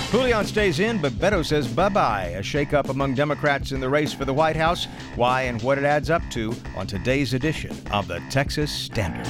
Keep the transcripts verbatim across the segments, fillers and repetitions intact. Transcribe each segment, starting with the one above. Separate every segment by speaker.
Speaker 1: Julian stays in, but Beto says bye-bye. A shakeup among Democrats in the race for the White House. Why and what it adds up to on today's edition of the Texas Standard.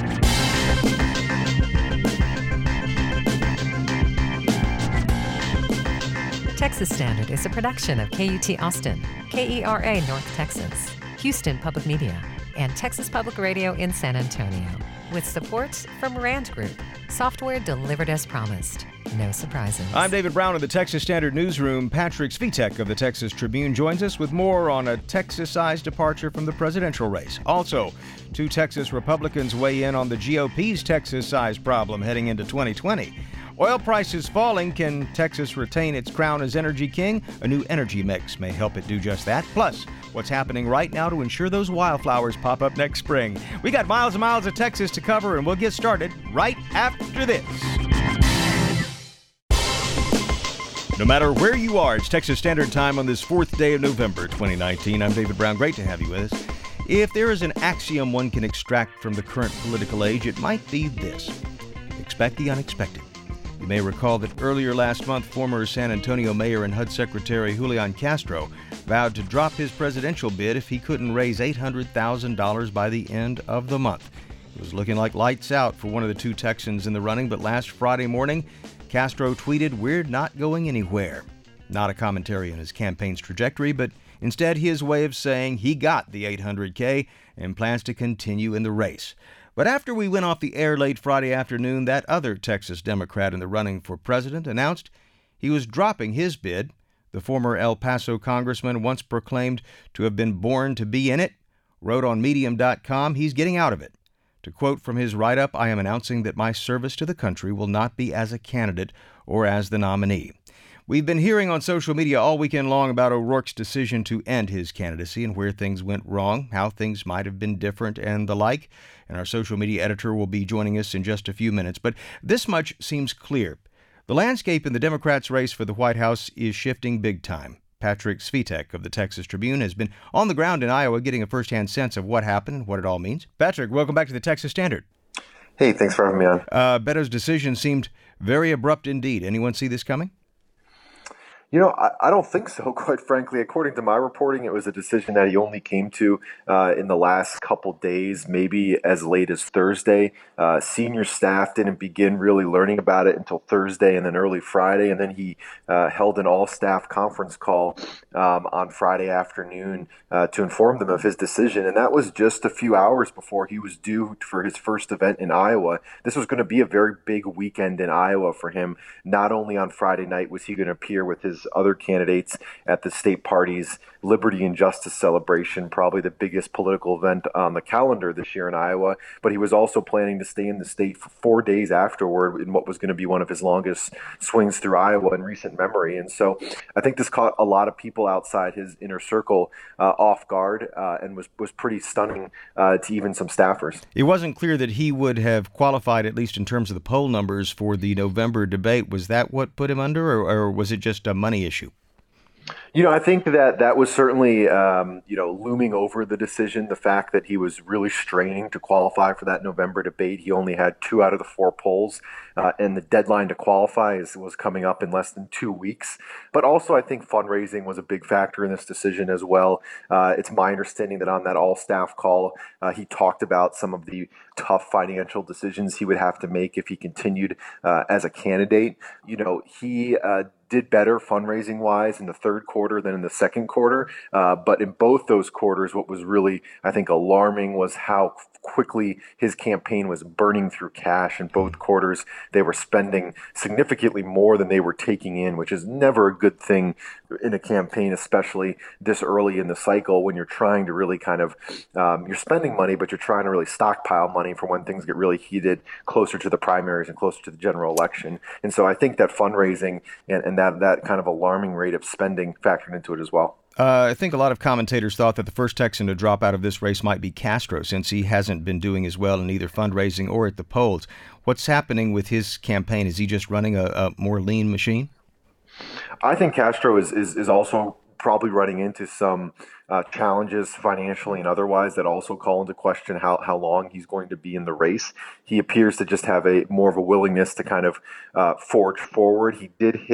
Speaker 2: Texas Standard is a production of K U T Austin, K E R A North Texas, Houston Public Media, and Texas Public Radio in San Antonio, with support from Rand Group, software delivered as promised. No surprises.
Speaker 1: I'm David Brown of the Texas Standard Newsroom. Patrick Svitek of the Texas Tribune joins us with more on a Texas-sized departure from the presidential race. Also, two Texas Republicans weigh in on the G O P's Texas-sized problem heading into twenty twenty. Oil prices falling. Can Texas retain its crown as energy king? A new energy mix may help it do just that. Plus, what's happening right now to ensure those wildflowers pop up next spring. We got miles and miles of Texas to cover, and we'll get started right after this. No matter where you are, it's Texas Standard Time on this fourth day of November, twenty nineteen. I'm David Brown. Great to have you with us. If there is an axiom one can extract from the current political age, it might be this: expect the unexpected. You may recall that earlier last month, former San Antonio Mayor and H U D Secretary Julian Castro vowed to drop his presidential bid if he couldn't raise eight hundred thousand dollars by the end of the month. It was looking like lights out for one of the two Texans in the running, but last Friday morning, Castro tweeted, "We're not going anywhere." Not a commentary on his campaign's trajectory, but instead his way of saying he got the eight hundred K and plans to continue in the race. But after we went off the air late Friday afternoon, that other Texas Democrat in the running for president announced he was dropping his bid. The former El Paso congressman, once proclaimed to have been born to be in it, wrote on Medium dot com he's getting out of it. To quote from his write-up, "I am announcing that my service to the country will not be as a candidate or as the nominee." We've been hearing on social media all weekend long about O'Rourke's decision to end his candidacy and where things went wrong, how things might have been different, and the like. And our social media editor will be joining us in just a few minutes. But this much seems clear. The landscape in the Democrats' race for the White House is shifting big time. Patrick Svitek of the Texas Tribune has been on the ground in Iowa getting a firsthand sense of what happened and what it all means. Patrick, welcome back to the Texas Standard.
Speaker 3: Hey, thanks for having me on.
Speaker 1: Uh, Beto's decision seemed very abrupt indeed. Anyone see this coming?
Speaker 3: You know, I, I don't think so, quite frankly. According to my reporting, it was a decision that he only came to uh, in the last couple days, maybe as late as Thursday. Uh, senior staff didn't begin really learning about it until Thursday and then early Friday. And then he uh, held an all-staff conference call um, on Friday afternoon uh, to inform them of his decision. And that was just a few hours before he was due for his first event in Iowa. This was going to be a very big weekend in Iowa for him. Not only on Friday night was he going to appear with his other candidates at the state party's Liberty and Justice celebration, probably the biggest political event on the calendar this year in Iowa, but he was also planning to stay in the state for four days afterward in what was going to be one of his longest swings through Iowa in recent memory. And so I think this caught a lot of people outside his inner circle uh, off guard uh, and was, was pretty stunning uh, to even some staffers.
Speaker 1: It wasn't clear that he would have qualified, at least in terms of the poll numbers, for the November debate. Was that what put him under, or, or was it just a money issue?
Speaker 3: You know, I think that that was certainly, um, you know, looming over the decision, the fact that he was really straining to qualify for that November debate. He only had two out of the four polls, uh, and the deadline to qualify is, was coming up in less than two weeks. But also, I think fundraising was a big factor in this decision as well. Uh, it's my understanding that on that all-staff call, uh, he talked about some of the tough financial decisions he would have to make if he continued uh, as a candidate. You know, he uh, did better fundraising-wise in the third quarter than in the second quarter. Uh, but in both those quarters, what was really, I think, alarming was how quickly his campaign was burning through cash. In both quarters, they were spending significantly more than they were taking in, which is never a good thing in a campaign, especially this early in the cycle when you're trying to really kind of, um, you're spending money, but you're trying to really stockpile money for when things get really heated closer to the primaries and closer to the general election. And so I think that fundraising and, and that, that kind of alarming rate of spending factored into it as well.
Speaker 1: Uh, I think a lot of commentators thought that the first Texan to drop out of this race might be Castro, since he hasn't been doing as well in either fundraising or at the polls. What's happening with his campaign? Is he just running a, a more lean machine?
Speaker 3: I think Castro is, is, is also probably running into some uh, challenges financially and otherwise that also call into question how, how long he's going to be in the race. He appears to just have a more of a willingness to kind of uh, forge forward. He did hit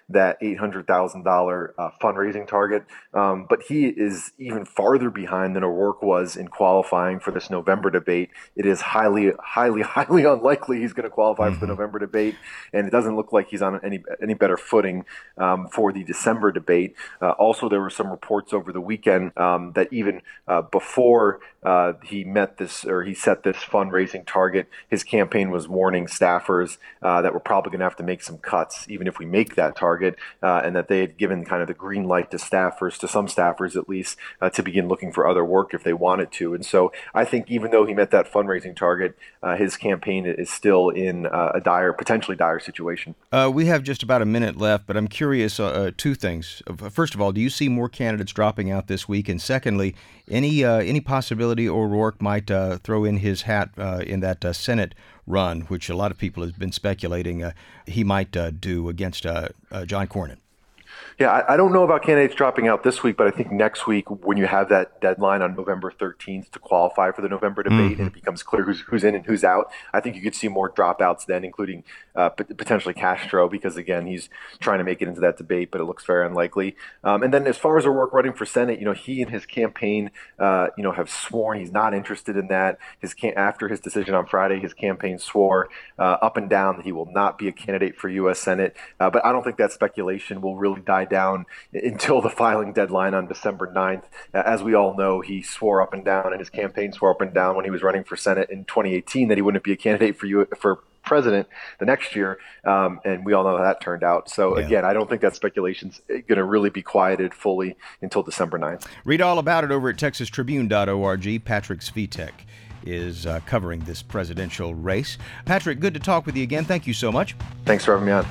Speaker 3: that eight hundred thousand dollars uh, fundraising target. Um, but he is even farther behind than O'Rourke was in qualifying for this November debate. It is highly, highly, highly unlikely he's going to qualify mm-hmm. for the November debate, and it doesn't look like he's on any any better footing um, for the December debate. Uh, also, there were some reports over the weekend um, that even uh, before uh, he met this or he set this fundraising target, his campaign was warning staffers uh, that we're probably going to have to make some cuts, even if we make that target, uh, and that they had given kind of the green light to staffers, to some staffers at least, uh, to begin looking for other work if they wanted to. And so I think even though he met that fundraising target, uh, his campaign is still in uh, a dire, potentially dire situation.
Speaker 1: Uh, we have just about a minute left, but I'm curious, uh, two things. First of all, do you see more candidates dropping out this week? And secondly, any uh, any possibility O'Rourke might uh, throw in his hat uh, in that uh, Senate run, which a lot of people have been speculating uh, he might uh, do against uh, uh, John Cornyn?
Speaker 3: Yeah, I, I don't know about candidates dropping out this week, but I think next week, when you have that deadline on November thirteenth to qualify for the November debate, mm-hmm. and it becomes clear who's who's in and who's out, I think you could see more dropouts then, including uh, p- potentially Castro, because again, he's trying to make it into that debate, but it looks very unlikely. Um, and then as far as O'Rourke running for Senate, you know, he and his campaign, uh, you know, have sworn he's not interested in that. His cam- after his decision on Friday, his campaign swore uh, up and down that he will not be a candidate for U S Senate. Uh, but I don't think that speculation will really die down until the filing deadline on December ninth. As we all know, he swore up and down, and his campaign swore up and down when he was running for Senate in twenty eighteen that he wouldn't be a candidate for you for president the next year, um, and we all know how that turned out. So yeah. Again, I don't think that speculation's going to really be quieted fully until December ninth.
Speaker 1: Read all about it over at texas tribune dot org. Patrick Svitek is uh, covering this presidential race. Patrick, good to talk with you again. Thank you so much.
Speaker 3: Thanks for having me on.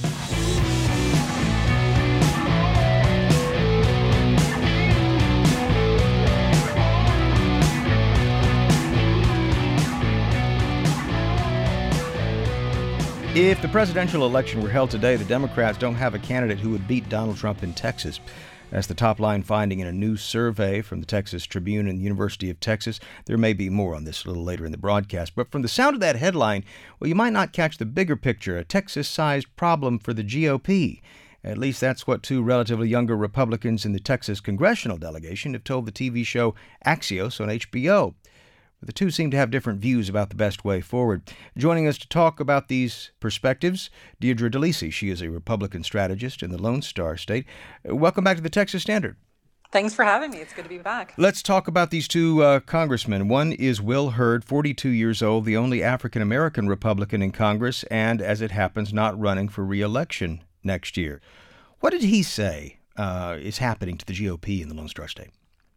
Speaker 1: If the presidential election were held today, the Democrats don't have a candidate who would beat Donald Trump in Texas. That's the top-line finding in a new survey from the Texas Tribune and the University of Texas. There may be more on this a little later in the broadcast. But from the sound of that headline, well, you might not catch the bigger picture, a Texas-sized problem for the G O P. At least that's what two relatively younger Republicans in the Texas congressional delegation have told the T V show Axios on H B O. The two seem to have different views about the best way forward. Joining us to talk about these perspectives, Deirdre DeLisi. She is a Republican strategist in the Lone Star State. Welcome back to the Texas Standard.
Speaker 4: Thanks for having me. It's good to be back.
Speaker 1: Let's talk about these two uh, congressmen. One is Will Hurd, forty-two years old, the only African-American Republican in Congress, and, as it happens, not running for re-election next year. What did he say uh, is happening to the G O P in the Lone Star State?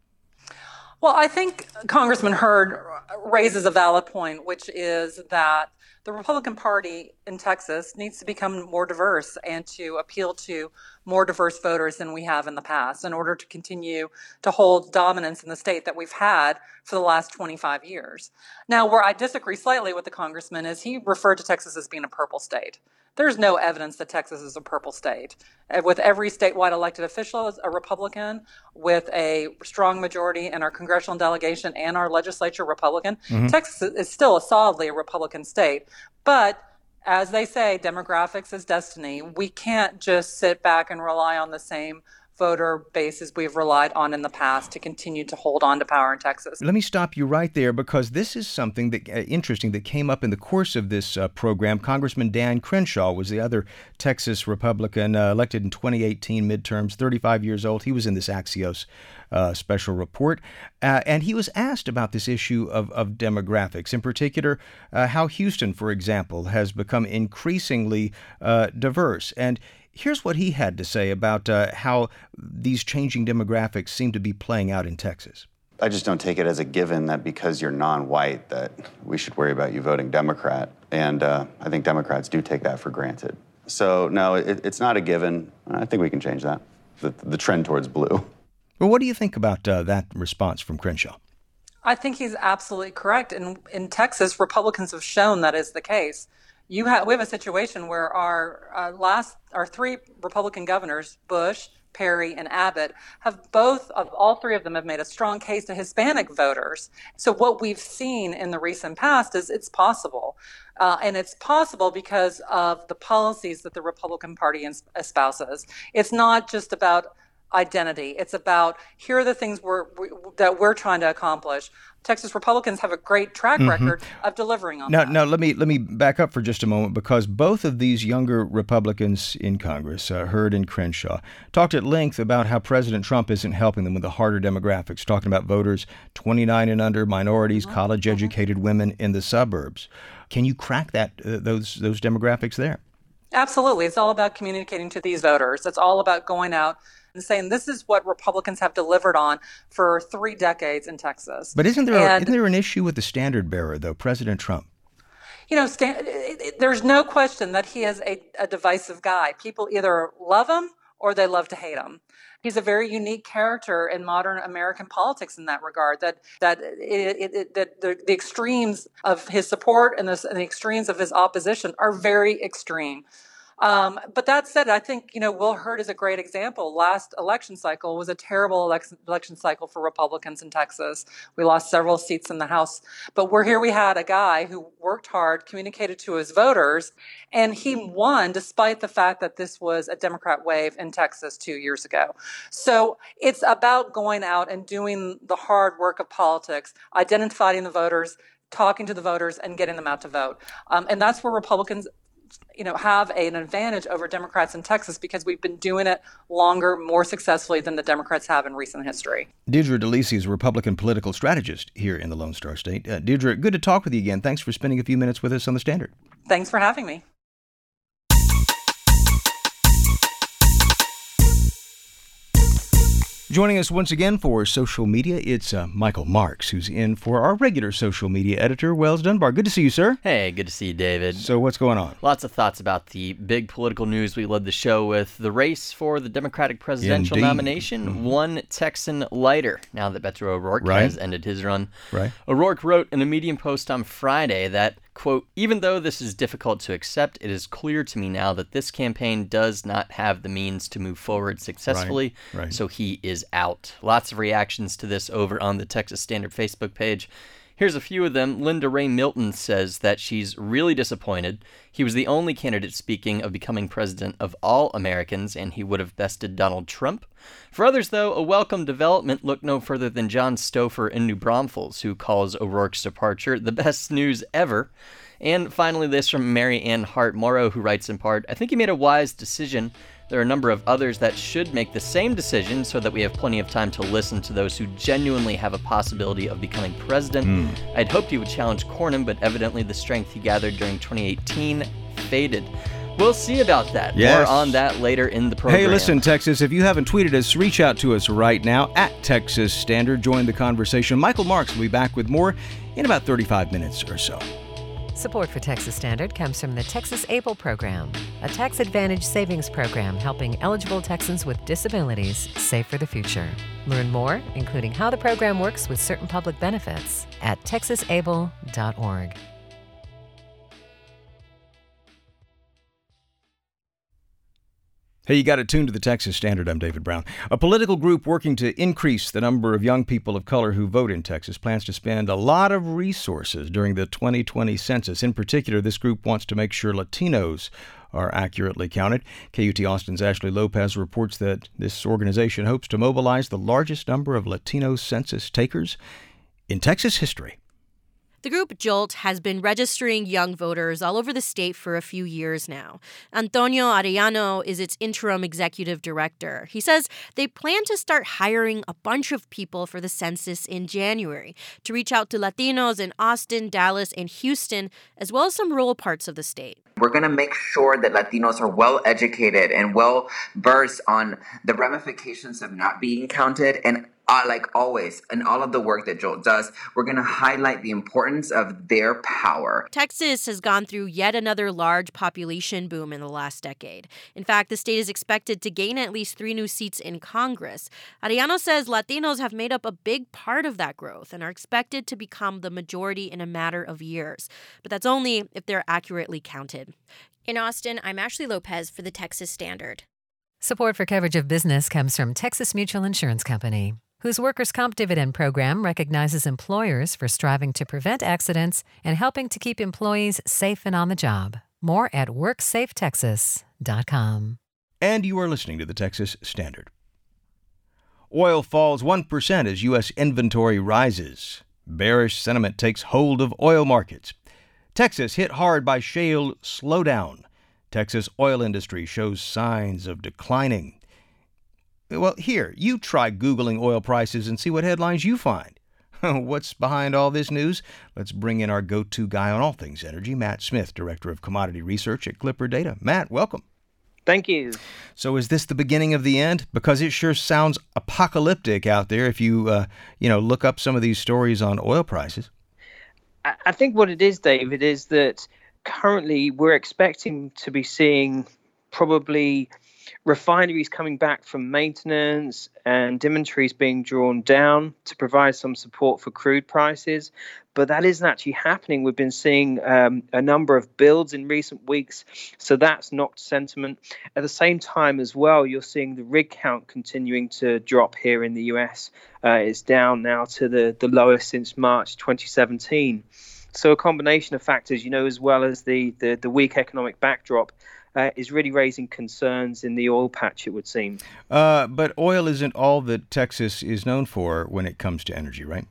Speaker 4: Well, I think Congressman Hurd raises a valid point, which is that the Republican Party in Texas needs to become more diverse and to appeal to more diverse voters than we have in the past in order to continue to hold dominance in the state that we've had for the last twenty-five years. Now, where I disagree slightly with the congressman is he referred to Texas as being a purple state. There's no evidence that Texas is a purple state. With every statewide elected official as a Republican, with a strong majority in our congressional delegation and our legislature Republican, mm-hmm. Texas is still a solidly a Republican state. But as they say, demographics is destiny. We can't just sit back and rely on the same voter bases we've relied on in the past to continue to hold on to power in Texas.
Speaker 1: Let me stop you right there, because this is something that uh, interesting that came up in the course of this uh, program. Congressman Dan Crenshaw was the other Texas Republican uh, elected in twenty eighteen midterms, thirty-five years old. He was in this Axios uh, special report, uh, and he was asked about this issue of, of demographics, in particular, uh, how Houston, for example, has become increasingly uh, diverse. And here's what he had to say about uh, how these changing demographics seem to be playing out in Texas.
Speaker 5: I just don't take it as a given that because you're non-white that we should worry about you voting Democrat. And uh, I think Democrats do take that for granted. So, no, it, it's not a given. I think we can change that, the, the trend towards blue.
Speaker 1: Well, what do you think about uh, that response from Crenshaw?
Speaker 4: I think he's absolutely correct. In, in Texas, Republicans have shown that is the case. You have, we have a situation where our uh, last, our three Republican governors, Bush, Perry, and Abbott have both, of all three of them, have made a strong case to Hispanic voters. So what we've seen in the recent past is it's possible. Uh, and it's possible because of the policies that the Republican Party espouses. It's not just about identity. It's about, here are the things we're, we, that we're trying to accomplish. Texas Republicans have a great track mm-hmm. record of delivering on
Speaker 1: now,
Speaker 4: that.
Speaker 1: Now, let me let me back up for just a moment, because both of these younger Republicans in Congress, uh, Hurd and Crenshaw, talked at length about how President Trump isn't helping them with the harder demographics, talking about voters twenty-nine and under, minorities, mm-hmm. college-educated mm-hmm. women in the suburbs. Can you crack that uh, those those demographics there?
Speaker 4: Absolutely. It's all about communicating to these voters. It's all about going out and saying this is what Republicans have delivered on for three decades in Texas.
Speaker 1: But isn't there and, isn't there an issue with the standard bearer, though, President Trump?
Speaker 4: You know, Stan, it, it, there's no question that he is a, a divisive guy. People either love him or they love to hate him. He's a very unique character in modern American politics in that regard, that that it, it, it, that the, the extremes of his support and the, and the extremes of his opposition are very extreme. Um, but that said, I think, you know, Will Hurd is a great example. Last election cycle was a terrible election, election cycle for Republicans in Texas. We lost several seats in the House. But we're here we had a guy who worked hard, communicated to his voters, and he won despite the fact that this was a Democrat wave in Texas two years ago. So it's about going out and doing the hard work of politics, identifying the voters, talking to the voters, and getting them out to vote. Um, and that's where Republicans you know, have a, an advantage over Democrats in Texas, because we've been doing it longer, more successfully than the Democrats have in recent history.
Speaker 1: Deirdre DeLisi is a Republican political strategist here in the Lone Star State. Uh, Deirdre, good to talk with you again. Thanks for spending a few minutes with us on The Standard.
Speaker 4: Thanks for having me.
Speaker 1: Joining us once again for social media, it's uh, Michael Marks, who's in for our regular social media editor, Wells Dunbar. Good to see you, sir.
Speaker 6: Hey, good to see you, David.
Speaker 1: So what's going on?
Speaker 6: Lots of thoughts about the big political news we led the show with. The race for the Democratic presidential
Speaker 1: Indeed.
Speaker 6: nomination, mm-hmm. one Texan lighter, now that Beto O'Rourke
Speaker 1: right.
Speaker 6: has ended his run.
Speaker 1: Right.
Speaker 6: O'Rourke wrote in a Medium post on Friday that, quote, "Even though this is difficult to accept, it is clear to me now that this campaign does not have the means to move forward successfully,
Speaker 1: right. Right.
Speaker 6: so he is out." Lots of reactions to this over on the Texas Standard Facebook page. Here's a few of them. Linda Ray Milton says that she's really disappointed. He was the only candidate speaking of becoming president of all Americans, and he would have bested Donald Trump. For others, though, a welcome development looked no further than John Stouffer in New Braunfels, who calls O'Rourke's departure the best news ever. And finally, this from Mary Ann Hart Morrow, who writes in part, "I think he made a wise decision. There are a number of others that should make the same decision so that we have plenty of time to listen to those who genuinely have a possibility of becoming president. Mm. I'd hoped he would challenge Cornyn, but evidently the strength he gathered during twenty eighteen faded." We'll see about that.
Speaker 1: Yes.
Speaker 6: More on that later in the program.
Speaker 1: Hey, listen, Texas, if you haven't tweeted us, reach out to us right now at Texas Standard. Join the conversation. Michael Marks will be back with more in about thirty-five minutes or so.
Speaker 2: Support for Texas Standard comes from the Texas ABLE program, a tax advantage savings program helping eligible Texans with disabilities save for the future. Learn more, including how the program works with certain public benefits, at texas able dot org.
Speaker 1: Hey, you got it tuned to the Texas Standard. I'm David Brown. A political group working to increase the number of young people of color who vote in Texas plans to spend a lot of resources during the twenty twenty census. In particular, this group wants to make sure Latinos are accurately counted. K U T Austin's Ashley Lopez reports that this organization hopes to mobilize the largest number of Latino census takers in Texas history.
Speaker 7: The group JOLT has been registering young voters all over the state for a few years now. Antonio Arellano is its interim executive director. He says they plan to start hiring a bunch of people for the census in January to reach out to Latinos in Austin, Dallas, and Houston, as well as some rural parts of the state.
Speaker 8: We're going to make sure that Latinos are well educated and well versed on the ramifications of not being counted. And Uh, like always, in all of the work that JOLT does, we're going to highlight the importance of their power.
Speaker 7: Texas has gone through yet another large population boom in the last decade. In fact, the state is expected to gain at least three new seats in Congress. Arellano says Latinos have made up a big part of that growth and are expected to become the majority in a matter of years. But that's only if they're accurately counted.
Speaker 9: In Austin, I'm Ashley Lopez for the Texas Standard.
Speaker 2: Support for coverage of business comes from Texas Mutual Insurance Company, whose workers' comp dividend program recognizes employers for striving to prevent accidents and helping to keep employees safe and on the job. More at work safe texas dot com.
Speaker 1: And you are listening to the Texas Standard. Oil falls one percent as U S inventory rises. Bearish sentiment takes hold of oil markets. Texas hit hard by shale slowdown. Texas oil industry shows signs of declining. Well, here, you try Googling oil prices and see what headlines you find. What's behind all this news? Let's bring in our go-to guy on all things energy, Matt Smith, Director of Commodity Research at Clipper Data. Matt, welcome.
Speaker 9: Thank you.
Speaker 1: So is this the beginning of the end? Because it sure sounds apocalyptic out there if you, uh, you know, look up some of these stories on oil prices.
Speaker 9: I think what it is, David, is that currently we're expecting to be seeing probably refineries coming back from maintenance and inventories being drawn down to provide some support for crude prices. But that isn't actually happening. We've been seeing um, a number of builds in recent weeks, so that's knocked sentiment. At the same time as well, you're seeing the rig count continuing to drop here in the U S. Uh, it's down now to the, the lowest since March twenty seventeen. So a combination of factors, you know, as well as the, the, the weak economic backdrop, uh, is really raising concerns in the oil patch, it would seem.
Speaker 1: Uh, but oil isn't all that Texas is known for when it comes to energy, right?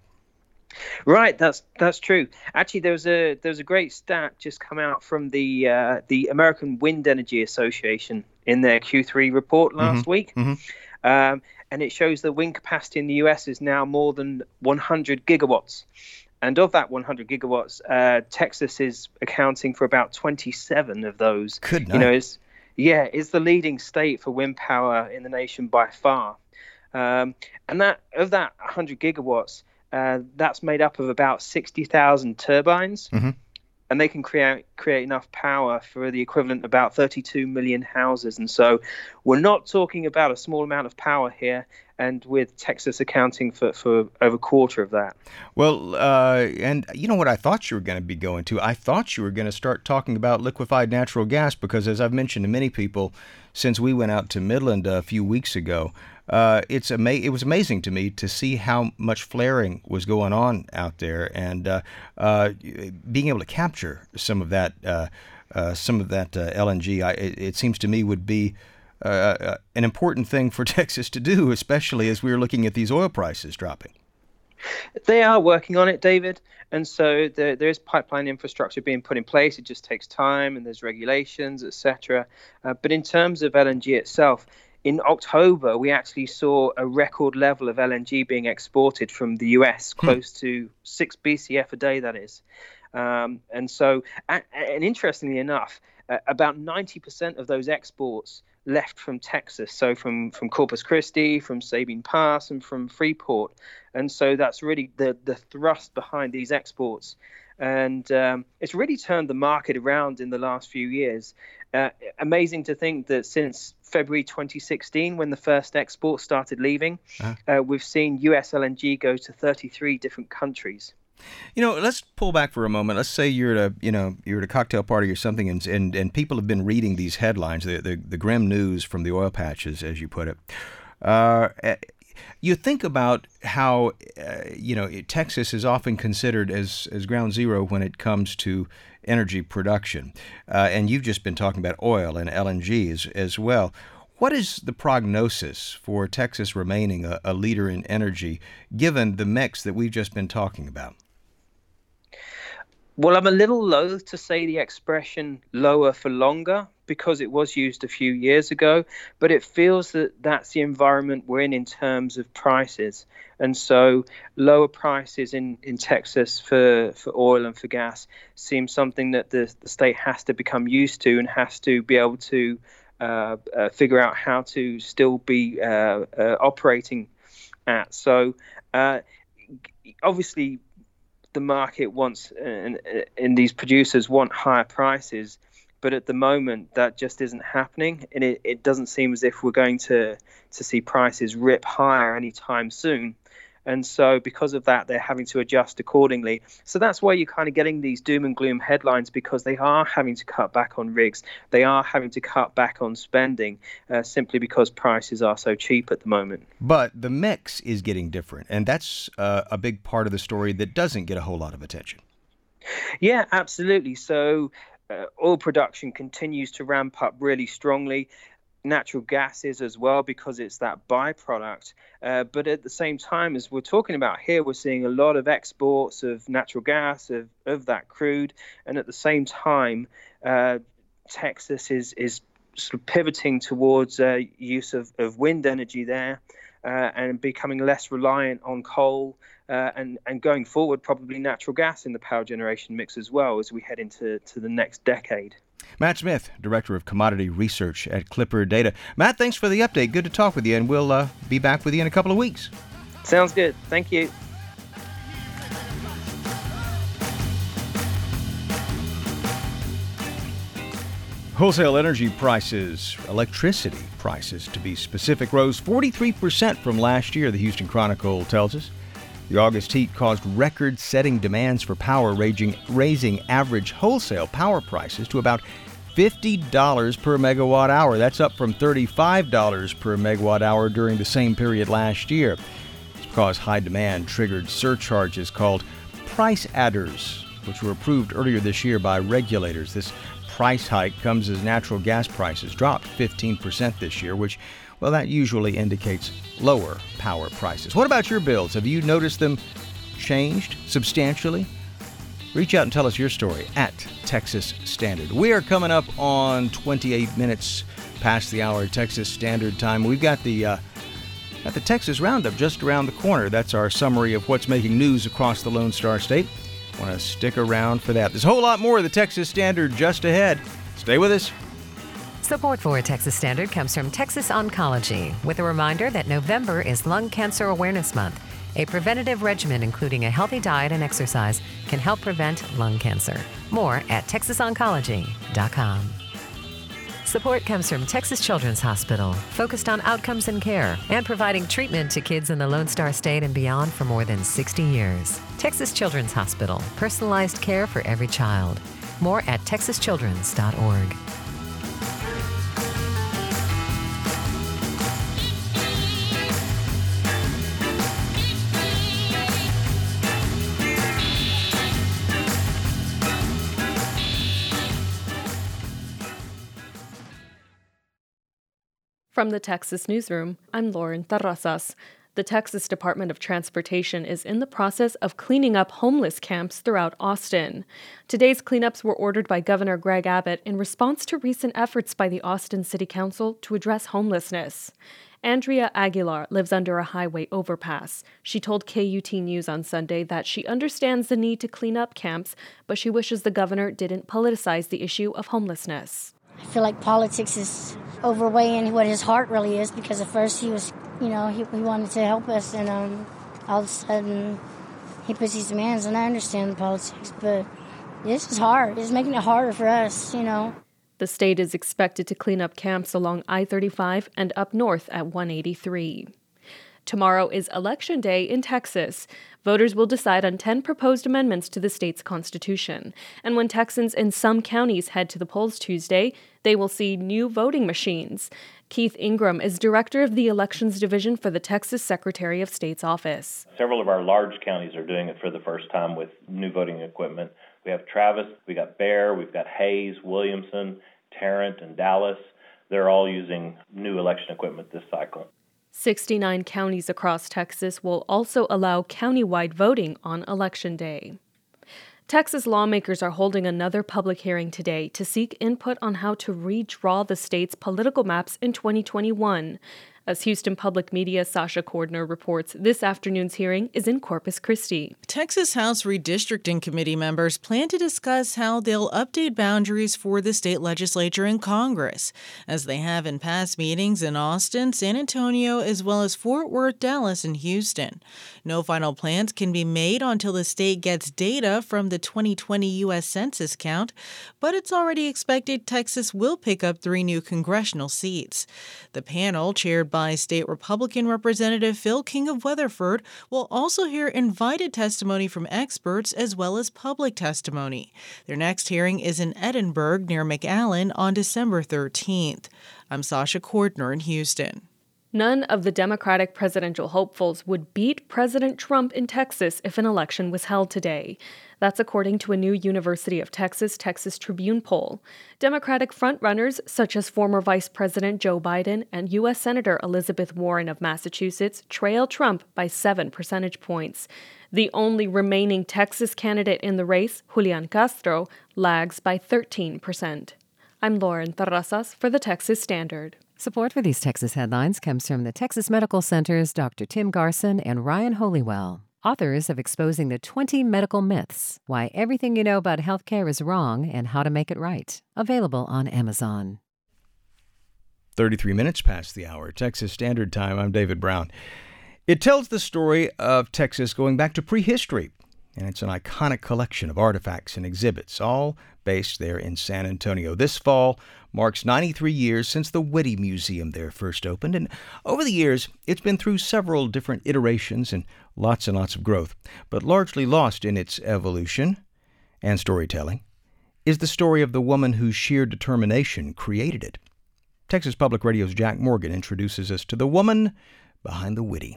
Speaker 9: Right, that's that's true. Actually, there was a there was a great stat just come out from the uh, the American Wind Energy Association in their Q three report last
Speaker 1: Mm-hmm.
Speaker 9: week,
Speaker 1: Mm-hmm.
Speaker 9: um, and it shows the wind capacity in the U S is now more than one hundred gigawatts. And of that one hundred gigawatts, uh, Texas is accounting for about twenty-seven of those.
Speaker 1: Good night.
Speaker 9: You know, it's, yeah, it's the leading state for wind power in the nation by far. Um, and that of that one hundred gigawatts, uh, that's made up of about sixty thousand turbines.
Speaker 1: Mm-hmm.
Speaker 9: And they can create create enough power for the equivalent of about thirty-two million houses. And so we're not talking about a small amount of power here, and with Texas accounting for, for over a quarter of that.
Speaker 1: Well, uh, and you know what I thought you were going to be going to? I thought you were going to start talking about liquefied natural gas because, as I've mentioned to many people since we went out to Midland a few weeks ago, uh, it's ama- it was amazing to me to see how much flaring was going on out there, and uh, uh, being able to capture some of that, uh, uh, some of that uh, L N G. I, it, it seems to me would be uh, uh, an important thing for Texas to do, especially as we were looking at these oil prices dropping.
Speaker 9: They are working on it, David. And so there, there is pipeline infrastructure being put in place. It just takes time, and there's regulations, et cetera. Uh, but in terms of L N G itself, in October, we actually saw a record level of L N G being exported from the U S, close hmm. to six B C F a day, that is. Um, and so, and, and interestingly enough, uh, about ninety percent of those exports left from Texas, so from, from Corpus Christi, from Sabine Pass, and from Freeport. And so that's really the, the thrust behind these exports. And um, it's really turned the market around in the last few years. Uh, amazing to think that since February twenty sixteen, when the first exports started leaving, uh-huh. uh, we've seen U S L N G go to thirty-three different countries.
Speaker 1: You know, let's pull back for a moment. Let's say you're at a, you know, you're at a cocktail party or something, and and, and people have been reading these headlines, the, the the grim news from the oil patches, as you put it. Uh, you think about how, uh, you know, Texas is often considered as as ground zero when it comes to energy production, uh, and you've just been talking about oil and L N G as, as well. What is the prognosis for Texas remaining a, a leader in energy, given the mix that we've just been talking about?
Speaker 9: Well, I'm a little loath to say the expression lower for longer because it was used a few years ago, but it feels that that's the environment we're in in terms of prices. And so lower prices in, in Texas for, for oil and for gas seems something that the, the state has to become used to and has to be able to uh, uh, figure out how to still be uh, uh, operating at. So uh, obviously, the market wants and, and these producers want higher prices, but at the moment that just isn't happening, and it, it doesn't seem as if we're going to to see prices rip higher anytime soon. And so because of that, they're having to adjust accordingly. So that's why you're kind of getting these doom and gloom headlines, because they are having to cut back on rigs. They are having to cut back on spending uh, simply because prices are so cheap at the moment.
Speaker 1: But the mix is getting different, and that's uh, a big part of the story that doesn't get a whole lot of attention.
Speaker 9: Yeah, absolutely. So uh, oil production continues to ramp up really strongly. Natural gas is as well, because it's that byproduct. Uh, but at the same time, as we're talking about here, we're seeing a lot of exports of natural gas, of, of that crude. And at the same time, uh, Texas is, is sort of pivoting towards uh, use of, of wind energy there uh, and becoming less reliant on coal. Uh, and, and going forward, probably natural gas in the power generation mix as well as we head into to the next decade.
Speaker 1: Matt Smith, Director of Commodity Research at Clipper Data. Matt, thanks for the update. Good to talk with you, and we'll uh, be back with you in a couple of weeks.
Speaker 9: Sounds good. Thank you.
Speaker 1: Wholesale energy prices, electricity prices to be specific, rose forty-three percent from last year, the Houston Chronicle tells us. The August heat caused record-setting demands for power, raging, raising average wholesale power prices to about fifty dollars per megawatt hour. That's up from thirty-five dollars per megawatt hour during the same period last year. It's because high demand triggered surcharges called price adders, which were approved earlier this year by regulators. This price hike comes as natural gas prices dropped fifteen percent this year, which, well, that usually indicates lower power prices. What about your bills? Have you noticed them changed substantially? Reach out and tell us your story at Texas Standard. We are coming up on twenty-eight minutes past the hour of Texas Standard Time. We've got the uh, got the Texas Roundup just around the corner. That's our summary of what's making news across the Lone Star State. Want to stick around for that. There's a whole lot more of the Texas Standard just ahead. Stay with us.
Speaker 2: Support for Texas Standard comes from Texas Oncology, with a reminder that November is Lung Cancer Awareness Month. A preventative regimen, including a healthy diet and exercise, can help prevent lung cancer. More at texas oncology dot com. Support comes from Texas Children's Hospital, focused on outcomes and care, and providing treatment to kids in the Lone Star State and beyond for more than sixty years. Texas Children's Hospital, personalized care for every child. More at texas children's dot org.
Speaker 10: From the Texas Newsroom, I'm Lauren Terrazas. The Texas Department of Transportation is in the process of cleaning up homeless camps throughout Austin. Today's cleanups were ordered by Governor Greg Abbott in response to recent efforts by the Austin City Council to address homelessness. Andrea Aguilar lives under a highway overpass. She told K U T News on Sunday that she understands the need to clean up camps, but she wishes the governor didn't politicize the issue of homelessness.
Speaker 11: I feel like politics is overweighing what his heart really is, because at first he was, you know, he, he wanted to help us, and um, all of a sudden he puts these demands, and I understand the politics, but this is hard. It's making it harder for us, you know.
Speaker 10: The state is expected to clean up camps along I thirty-five and up north at one eighty-three. Tomorrow is Election Day in Texas. Voters will decide on ten proposed amendments to the state's constitution. And when Texans in some counties head to the polls Tuesday, they will see new voting machines. Keith Ingram is director of the Elections Division for the Texas Secretary of State's office.
Speaker 12: Several of our large counties are doing it for the first time with new voting equipment. We have Travis, we got Bear, we've got Hayes, Williamson, Tarrant, and Dallas. They're all using new election equipment this cycle.
Speaker 10: sixty-nine counties across Texas will also allow countywide voting on Election Day. Texas lawmakers are holding another public hearing today to seek input on how to redraw the state's political maps in twenty twenty-one. As Houston Public Media's Sasha Cordner reports, this afternoon's hearing is in Corpus Christi.
Speaker 13: Texas House Redistricting Committee members plan to discuss how they'll update boundaries for the state legislature and Congress, as they have in past meetings in Austin, San Antonio, as well as Fort Worth, Dallas, and Houston. No final plans can be made until the state gets data from the twenty twenty U S Census count, but it's already expected Texas will pick up three new congressional seats. The panel, chaired by State Republican Representative Phil King of Weatherford. We'll also hear invited testimony from experts as well as public testimony. Their next hearing is in Edinburgh near McAllen on December thirteenth. I'm Sasha Cordner in Houston.
Speaker 10: None of the Democratic presidential hopefuls would beat President Trump in Texas if an election was held today. That's according to a new University of Texas Texas Tribune poll. Democratic frontrunners such as former Vice President Joe Biden and U S Senator Elizabeth Warren of Massachusetts trail Trump by seven percentage points. The only remaining Texas candidate in the race, Julian Castro, lags by thirteen percent. I'm Lauren Terrazas for the Texas Standard.
Speaker 2: Support for these Texas headlines comes from the Texas Medical Center's Doctor Tim Garson and Ryan Holywell, authors of Exposing the twenty Medical Myths, Why Everything You Know About Healthcare is Wrong and How to Make It Right. Available on Amazon.
Speaker 1: thirty-three minutes past the hour, Texas Standard Time. I'm David Brown. It tells the story of Texas going back to prehistory, and it's an iconic collection of artifacts and exhibits, all based there in San Antonio. This fall marks ninety-three years since the Witte Museum there first opened, and over the years, it's been through several different iterations and lots and lots of growth. But largely lost in its evolution and storytelling is the story of the woman whose sheer determination created it. Texas Public Radio's Jack Morgan introduces us to the woman behind the Witte.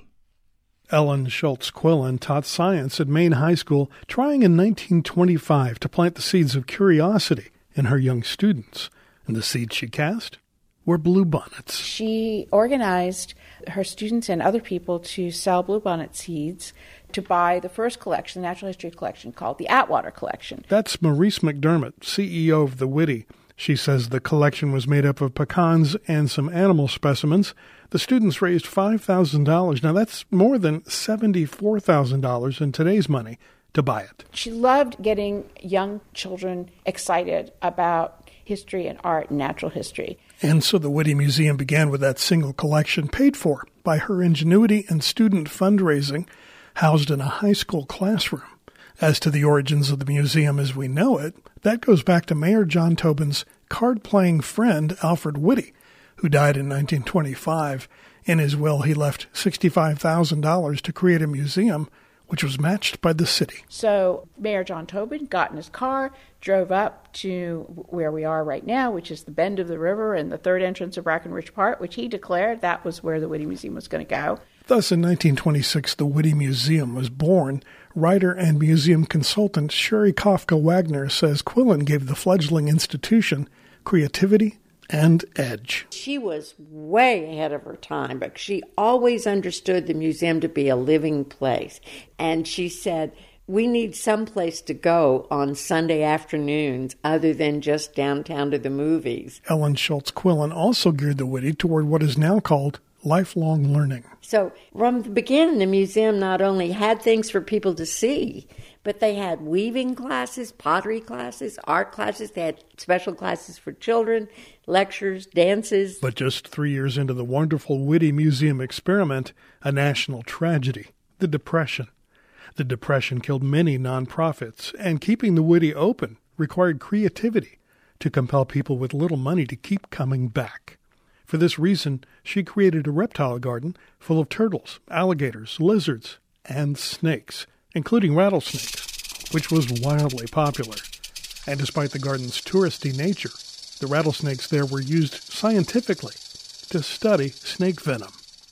Speaker 14: Ellen Schultz Quillen taught science at Maine High School, trying in nineteen twenty-five to plant the seeds of curiosity in her young students. And the seeds she cast were bluebonnets.
Speaker 15: She organized her students and other people to sell bluebonnet seeds to buy the first collection, the natural history collection, called the Atwater Collection.
Speaker 14: That's Maurice McDermott, C E O of the Witte. She says the collection was made up of pecans and some animal specimens. The students raised five thousand dollars. Now, that's more than seventy-four thousand dollars in today's money to buy it.
Speaker 15: She loved getting young children excited about history and art and natural history.
Speaker 14: And so the Witte Museum began with that single collection, paid for by her ingenuity and student fundraising, housed in a high school classroom. As to the origins of the museum as we know it, that goes back to Mayor John Tobin's card-playing friend, Alfred Witte, who died in nineteen twenty-five. In his will, he left sixty-five thousand dollars to create a museum, which was matched by the city.
Speaker 15: So Mayor John Tobin got in his car, drove up to where we are right now, which is the bend of the river and the third entrance of Brackenridge Park, which he declared that was where the Witte Museum was going to go.
Speaker 14: Thus, in nineteen twenty-six, the Witte Museum was born. Writer and museum consultant Sherry Kafka Wagner says Quillen gave the fledgling institution creativity and edge.
Speaker 16: She was way ahead of her time, but she always understood the museum to be a living place. And she said, we need some place to go on Sunday afternoons other than just downtown to the movies.
Speaker 14: Ellen Schultz Quillen also geared the Witte toward what is now called lifelong learning.
Speaker 16: So from the beginning, the museum not only had things for people to see, but they had weaving classes, pottery classes, art classes. They had special classes for children, lectures, dances.
Speaker 14: But just three years into the wonderful Witte Museum experiment, a national tragedy, the Depression. The Depression killed many nonprofits, and keeping the Witte open required creativity to compel people with little money to keep coming back. For this reason, she created a reptile garden full of turtles, alligators, lizards, and snakes, including rattlesnakes, which was wildly popular. And despite the garden's touristy nature, the rattlesnakes there were used scientifically to study snake venom.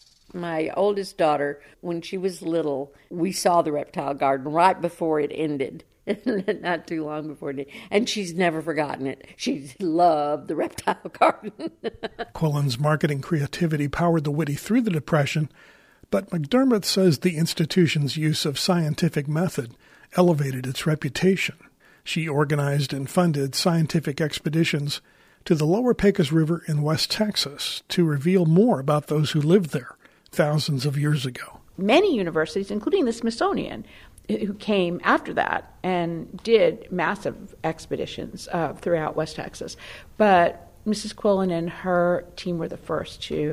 Speaker 16: My oldest daughter, when she was little, we saw the reptile garden right before it ended. Not too long before it ended. And she's never forgotten it. She loved the reptile garden.
Speaker 14: Quillen's marketing creativity powered the Witte through the Depression, but McDermott says the institution's use of scientific method elevated its reputation. She organized and funded scientific expeditions to the lower Pecos River in West Texas to reveal more about those who lived there thousands of years ago.
Speaker 15: Many universities, including the Smithsonian, who came after that and did massive expeditions uh, throughout West Texas. But Missus Quillen and her team were the first to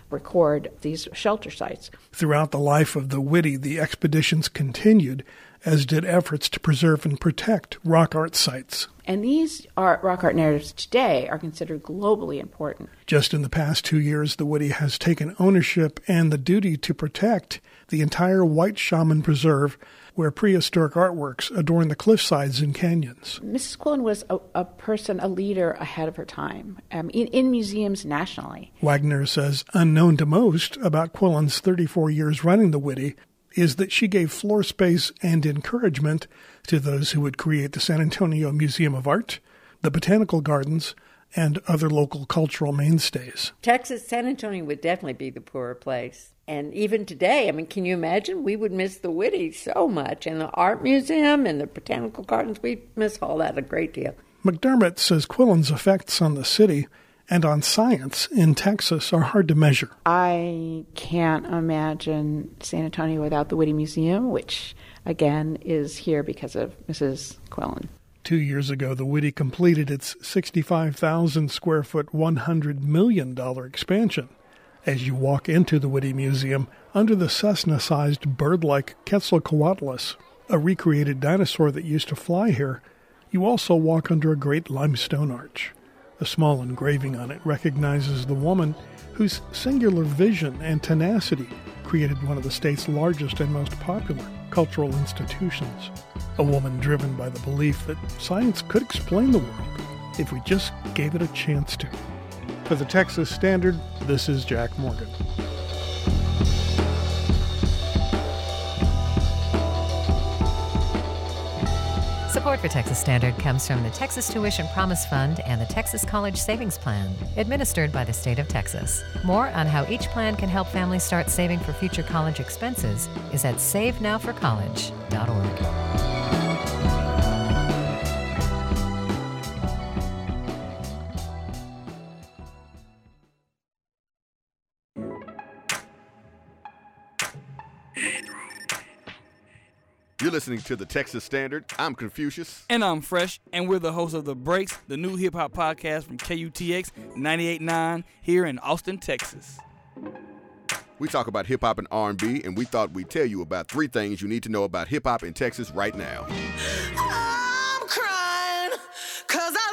Speaker 15: record these shelter sites.
Speaker 14: Throughout the life of the Whitty, the expeditions continued, as did efforts to preserve and protect rock art sites.
Speaker 15: And these art, rock art narratives today are considered globally important.
Speaker 14: Just in the past two years, the Whitty has taken ownership and the duty to protect the entire White Shaman Preserve, where prehistoric artworks adorn the cliffsides and canyons.
Speaker 15: Missus Quillen was a, a person, a leader ahead of her time, um, in, in museums nationally.
Speaker 14: Wagner says unknown to most about Quillen's thirty-four years running the Whitty is that she gave floor space and encouragement to those who would create the San Antonio Museum of Art, the Botanical Gardens, and other local cultural mainstays.
Speaker 16: Texas, San Antonio would definitely be the poorer place. And even today, I mean, can you imagine? We would miss the Whitty so much. And the art museum and the Botanical Gardens, we miss all that a great deal.
Speaker 14: McDermott says Quillen's effects on the city and on science in Texas are hard to measure.
Speaker 15: I can't imagine San Antonio without the Whitty Museum, which, again, is here because of Missus Quillen.
Speaker 14: Two years ago, the Whitty completed its sixty-five thousand square foot, one hundred million dollars expansion. As you walk into the Whitty Museum, under the Cessna-sized bird-like Quetzalcoatlus, a recreated dinosaur that used to fly here, you also walk under a great limestone arch. A small engraving on it recognizes the woman whose singular vision and tenacity created one of the state's largest and most popular cultural institutions. A woman driven by the belief that science could explain the world if we just gave it a chance to. For the Texas Standard, this is Jack Morgan.
Speaker 2: Support for Texas Standard comes from the Texas Tuition Promise Fund and the Texas College Savings Plan, administered by the state of Texas. More on how each plan can help families start saving for future college expenses is at save now for college dot org.
Speaker 17: You're listening to the Texas Standard. I'm Confucius.
Speaker 18: And I'm Fresh, and we're the hosts of The Breaks, the new hip-hop podcast from K U T X ninety-eight point nine here in Austin, Texas.
Speaker 17: We talk about hip-hop and R and B, and we thought we'd tell you about three things you need to know about hip-hop in Texas right now.
Speaker 19: I'm crying 'cause I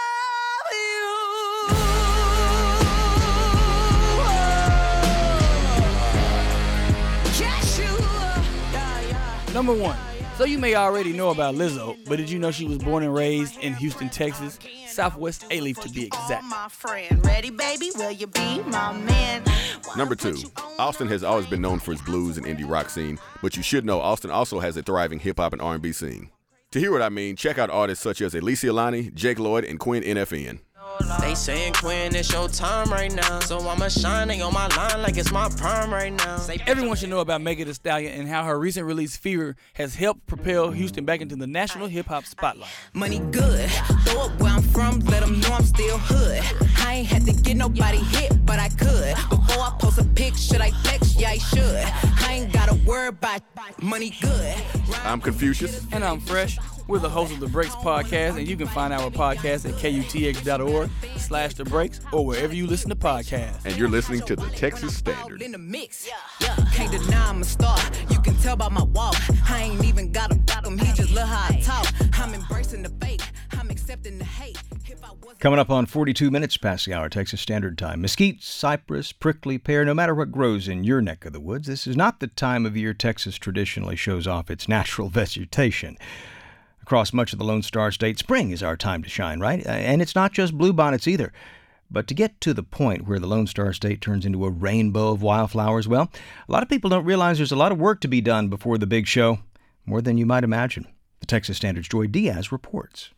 Speaker 18: Number one, so you may already know about Lizzo, but did you know she was born and raised in Houston, Texas, Southwest Alief to be exact.
Speaker 19: Ready, baby? Will you be my man?
Speaker 17: Number two, Austin has always been known for its blues and indie rock scene, but you should know Austin also has a thriving hip-hop and R and B scene. To hear what I mean, check out artists such as Alicia Lonnie, Jake Lloyd, and Quinn N F N.
Speaker 20: They saying Quinn, it's your time right now, so I'ma shine on my line like it's my prime right now.
Speaker 18: Everyone should know about Megan Thee Stallion and how her recent release Fever has helped propel Houston back into the national hip-hop spotlight.
Speaker 19: Money good, throw up where I'm from, let them know I'm still hood. I ain't had to get nobody hit, but I could. Before I post a pic, should I flex? Yeah, I should. I ain't gotta worry about money good.
Speaker 17: I'm Confucius.
Speaker 18: And I'm Fresh. We're the hosts of The Breaks podcast, and you can find our podcast at K U T X dot org slash The Breaks or wherever you listen to podcasts.
Speaker 17: And you're listening to the Texas Standard.
Speaker 19: In the mix, yeah. Can't deny I'm a star. You can tell by my walk. I ain't even got him, got him. He just love how I talk. I'm embracing the fake. I'm accepting the hate.
Speaker 1: Coming up on forty-two minutes past the hour, Texas Standard Time. Mesquite, cypress, prickly pear, no matter what grows in your neck of the woods, this is not the time of year Texas traditionally shows off its natural vegetation. Across much of the Lone Star State, spring is our time to shine, right? And it's not just bluebonnets either. But to get to the point where the Lone Star State turns into a rainbow of wildflowers, well, a lot of people don't realize there's a lot of work to be done before the big show, more than you might imagine. The Texas Standard's Joy Diaz reports.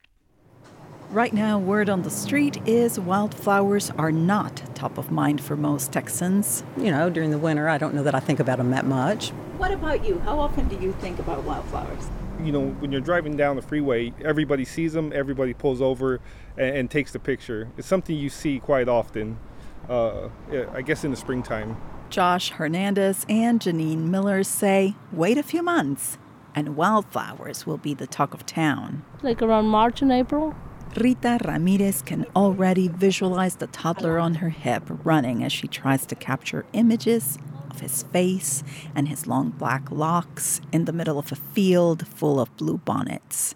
Speaker 21: Right now, word on the street is wildflowers are not top of mind for most Texans.
Speaker 22: You know, during the winter, I don't know that I think about them that much.
Speaker 21: What about you? How often do you think about wildflowers?
Speaker 23: You know, when you're driving down the freeway, everybody sees them, everybody pulls over and, and takes the picture. It's something you see quite often, uh, I guess in the springtime.
Speaker 21: Josh Hernandez and Janine Miller say, wait a few months, and wildflowers will be the talk of town.
Speaker 24: Like around March and April?
Speaker 21: Rita Ramirez can already visualize the toddler on her hip running as she tries to capture images of his face and his long black locks in the middle of a field full of blue bonnets.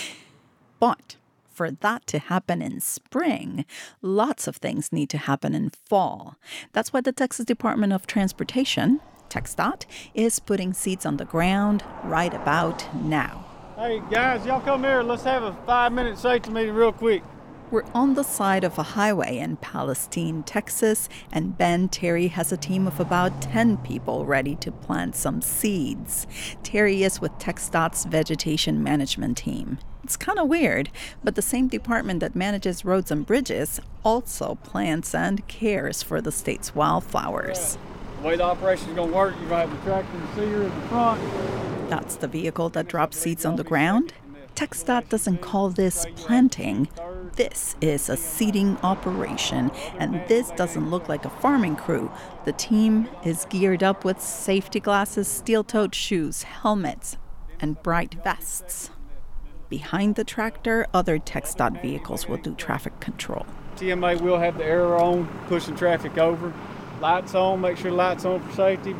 Speaker 21: But for that to happen in spring, lots of things need to happen in fall. That's why the Texas Department of Transportation, TxDOT, is putting seeds on the ground right about now.
Speaker 3: Hey guys, y'all come here. Let's have a five-minute safety meeting real quick.
Speaker 21: We're on the side of a highway in Palestine, Texas, and Ben Terry has a team of about ten people ready to plant some seeds. Terry is with TxDOT's vegetation management team. It's kind of weird, but the same department that manages roads and bridges also plants and cares for the state's wildflowers.
Speaker 3: The way the operation's going to work, you're going to have the tractor and the seeder in the front.
Speaker 21: That's the vehicle that drops seeds on the ground. TxDOT doesn't call this planting. This is a seeding operation, and this doesn't look like a farming crew. The team is geared up with safety glasses, steel-toed shoes, helmets, and bright vests. Behind the tractor, other TxDOT vehicles will do traffic control.
Speaker 3: T M A will have the arrow on, pushing traffic over. Lights on, make sure lights on for safety.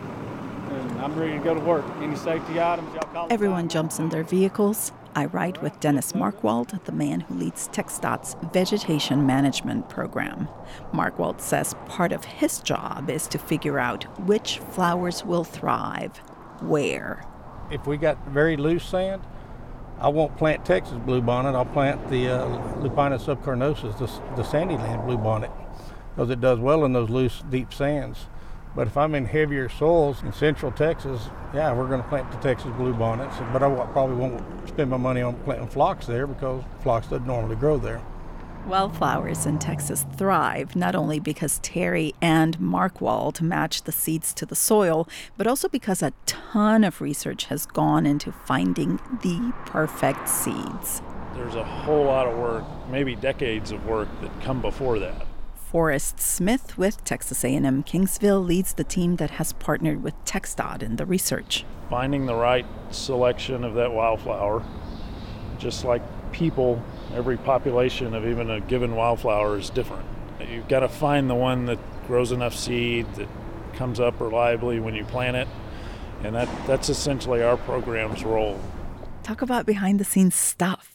Speaker 3: And I'm ready to go to work. Any safety items, y'all call it.
Speaker 21: Everyone jumps in their vehicles. I ride with Dennis Markwald, the man who leads TxDOT's vegetation management program. Markwald says part of his job is to figure out which flowers will thrive where.
Speaker 4: If we got very loose sand, I won't plant Texas bluebonnet. I'll plant the uh, Lupinus subcarnosus, the, the sandy land bluebonnet, because it does well in those loose, deep sands. But if I'm in heavier soils in central Texas, yeah, we're going to plant the Texas bluebonnets. But I probably won't spend my money on planting phlox there because phlox doesn't normally grow there.
Speaker 21: Wildflowers in Texas thrive not only because Terry and Markwald match the seeds to the soil, but also because a ton of research has gone into finding the perfect seeds.
Speaker 5: There's a whole lot of work, maybe decades of work, that come before that.
Speaker 21: Forrest Smith with Texas A and M Kingsville leads the team that has partnered with TxDOT in the research.
Speaker 5: Finding the right selection of that wildflower, just like people, every population of even a given wildflower is different. You've got to find the one that grows enough seed, that comes up reliably when you plant it, and that, that's essentially our program's role.
Speaker 21: Talk about behind-the-scenes stuff.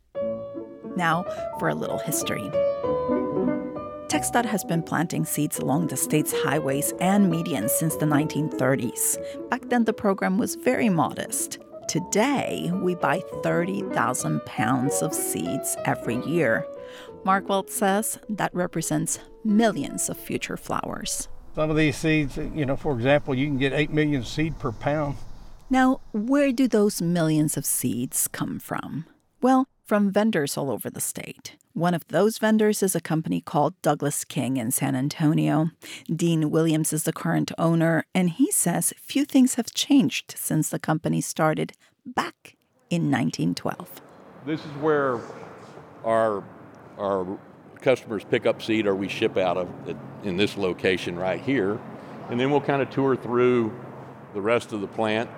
Speaker 21: Now for a little history. TxDOT has been planting seeds along the state's highways and medians since the nineteen thirties. Back then, the program was very modest. Today, we buy thirty thousand pounds of seeds every year. Markwald says that represents millions of future flowers.
Speaker 4: Some of these seeds, you know, for example, you can get eight million seed per pound.
Speaker 21: Now, where do those millions of seeds come from? Well, from vendors all over the state. One of those vendors is a company called Douglas King in San Antonio. Dean Williams is the current owner, and he says few things have changed since the company started back in nineteen twelve.
Speaker 24: This is where our our customers pick up seed or we ship out of it in this location right here. And then we'll kind of tour through the rest of the plant.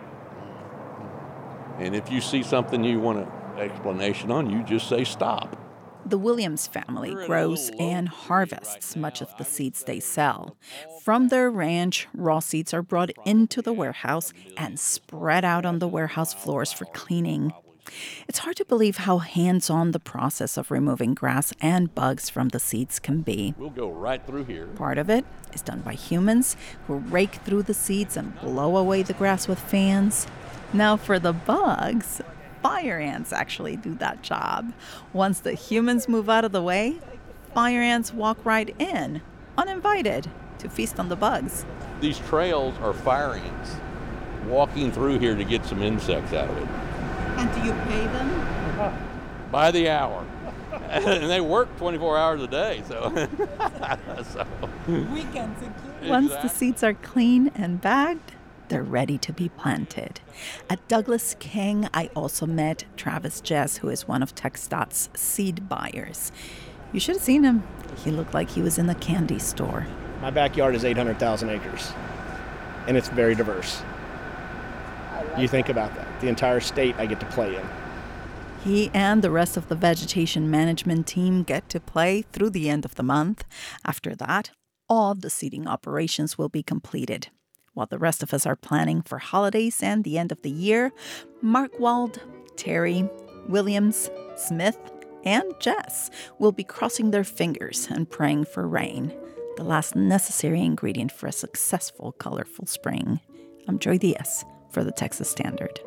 Speaker 24: And if you see something you want an explanation on, you just say stop.
Speaker 21: The Williams family grows and harvests much of the seeds they sell. From their ranch, raw seeds are brought into the warehouse and spread out on the warehouse floors for cleaning. It's hard to believe how hands-on the process of removing grass and bugs from the seeds can be.
Speaker 24: We'll go right through here.
Speaker 21: Part of it is done by humans who rake through the seeds and blow away the grass with fans. Now for the bugs, fire ants actually do that job. Once the humans move out of the way, fire ants walk right in, uninvited, to feast on the bugs.
Speaker 24: These trails are fire ants walking through here to get some insects out of it.
Speaker 21: And do you pay them?
Speaker 24: By the hour. And they work twenty-four hours a day, so. so.
Speaker 21: Weekends included. Once the seeds are clean and bagged, they're ready to be planted. At Douglas King, I also met Travis Jess, who is one of TxDOT's seed buyers. You should have seen him. He looked like he was in a candy store.
Speaker 25: My backyard is eight hundred thousand acres, and it's very diverse. You think about that. The entire state I get to play in.
Speaker 21: He and the rest of the vegetation management team get to play through the end of the month. After that, all the seeding operations will be completed. While the rest of us are planning for holidays and the end of the year, Markwald, Terry, Williams, Smith, and Jess will be crossing their fingers and praying for rain, the last necessary ingredient for a successful, colorful spring. I'm Joy Diaz for the Texas Standard.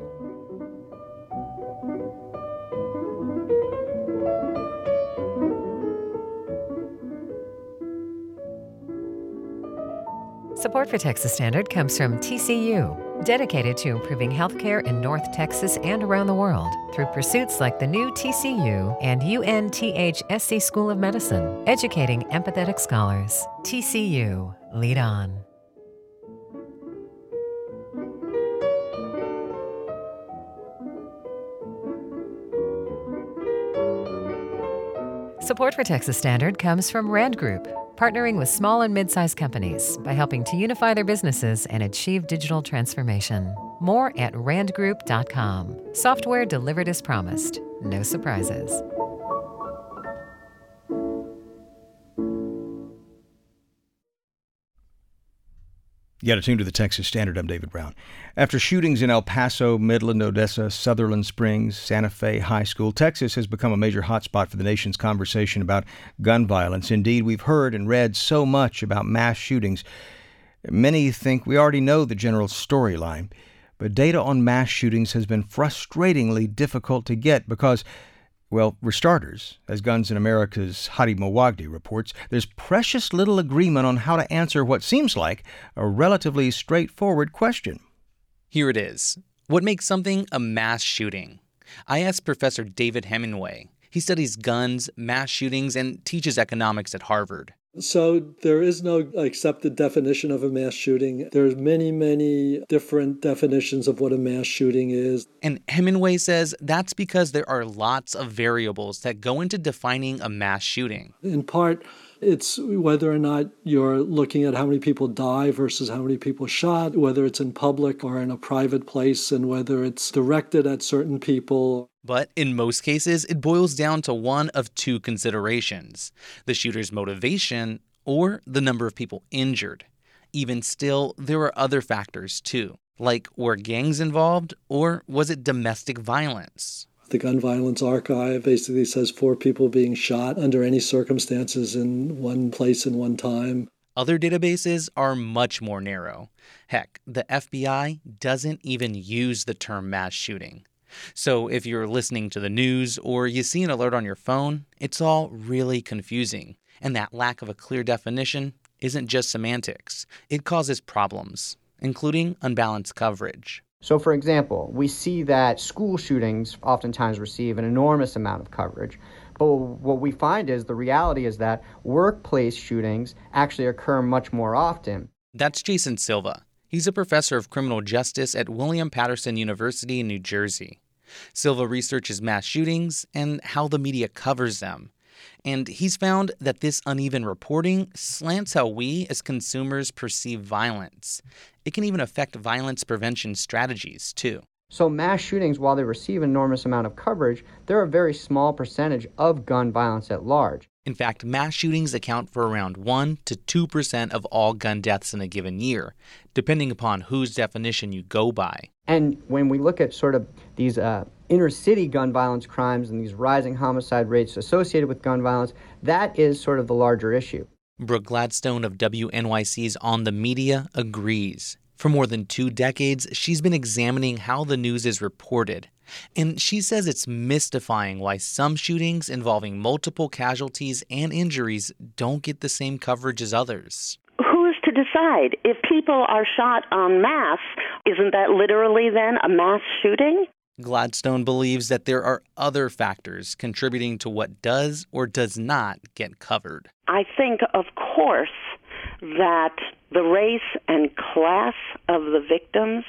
Speaker 2: Support for Texas Standard comes from T C U, dedicated to improving healthcare in North Texas and around the world through pursuits like the new T C U and U N T H S C School of Medicine, educating empathetic scholars. T C U, lead on. Support for Texas Standard comes from Rand Group, partnering with small and mid-sized companies by helping to unify their businesses and achieve digital transformation. More at rand group dot com. Software delivered as promised. No surprises.
Speaker 1: You got to tune to the Texas Standard. I'm David Brown. After shootings in El Paso, Midland, Odessa, Sutherland Springs, Santa Fe High School, Texas has become a major hotspot for the nation's conversation about gun violence. Indeed, we've heard and read so much about mass shootings. Many think we already know the general storyline, but data on mass shootings has been frustratingly difficult to get because, well, for starters, as Guns in America's Hadi Mawagdi reports, there's precious little agreement on how to answer what seems like a relatively straightforward question.
Speaker 6: Here it is. What makes something a mass shooting? I asked Professor David Hemingway. He studies guns, mass shootings, and teaches economics at Harvard.
Speaker 7: So there is no accepted definition of a mass shooting. There's many, many different definitions of what a mass shooting is.
Speaker 6: And Hemingway says that's because there are lots of variables that go into defining a mass shooting.
Speaker 7: In part, it's whether or not you're looking at how many people die versus how many people shot, whether it's in public or in a private place, and whether it's directed at certain people.
Speaker 6: But in most cases, it boils down to one of two considerations: the shooter's motivation or the number of people injured. Even still, there are other factors too, like were gangs involved or was it domestic violence?
Speaker 7: The Gun Violence Archive basically says four people being shot under any circumstances in one place and one time.
Speaker 6: Other databases are much more narrow. Heck, the F B I doesn't even use the term mass shooting. So if you're listening to the news or you see an alert on your phone, it's all really confusing. And that lack of a clear definition isn't just semantics. It causes problems, including unbalanced coverage.
Speaker 8: So, for example, we see that school shootings oftentimes receive an enormous amount of coverage. But what we find is the reality is that workplace shootings actually occur much more often.
Speaker 6: That's Jason Silva. He's a professor of criminal justice at William Patterson University in New Jersey. Silva researches mass shootings and how the media covers them. And he's found that this uneven reporting slants how we as consumers perceive violence. It can even affect violence prevention strategies, too.
Speaker 8: So mass shootings, while they receive an enormous amount of coverage, they're a very small percentage of gun violence at large.
Speaker 6: In fact, mass shootings account for around one to two percent of all gun deaths in a given year, depending upon whose definition you go by.
Speaker 8: And when we look at sort of these uh, inner-city gun violence crimes and these rising homicide rates associated with gun violence, that is sort of the larger issue.
Speaker 6: Brooke Gladstone of W N Y C's On the Media agrees. For more than two decades, she's been examining how the news is reported. And she says it's mystifying why some shootings involving multiple casualties and injuries don't get the same coverage as others.
Speaker 9: Who's to decide? If people are shot en masse, isn't that literally then a mass shooting?
Speaker 6: Gladstone believes that there are other factors contributing to what does or does not get covered.
Speaker 9: I think, of course, that the race and class of the victims